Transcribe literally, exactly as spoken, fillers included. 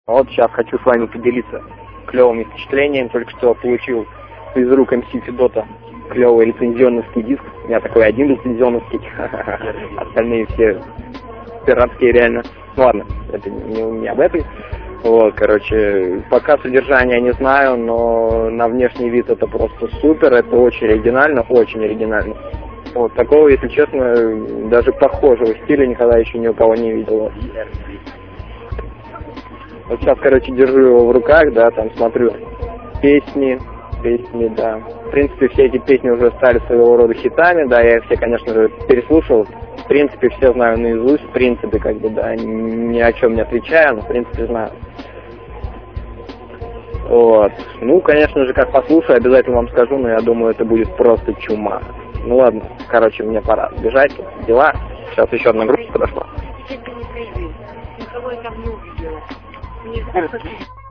Вот сейчас хочу с вами поделиться клевым впечатлением. Только что получил из рук эм си Федота клевый лицензионный диск. У меня такой один лицензионный, остальные все пиратские реально. Ну ладно, это не, не об этом. Вот, короче, пока содержание не знаю, но на внешний вид это просто супер, это очень оригинально, очень оригинально. Вот такого, если честно, даже похожего стиля никогда еще ни у кого не видел. Вот сейчас, короче, держу его в руках, да, там смотрю песни, песни, да. В принципе, все эти песни уже стали своего рода хитами, да, я их все, конечно же, переслушал. В принципе, все знаю наизусть, в принципе, как бы, да, ни о чем не отвечаю, но, в принципе, знаю. Вот. Ну, конечно же, как послушаю, обязательно вам скажу, но я думаю, это будет просто чума. Ну, ладно, короче, мне пора бежать, дела. Сейчас еще одна группа подошла. Никого я там не увидела.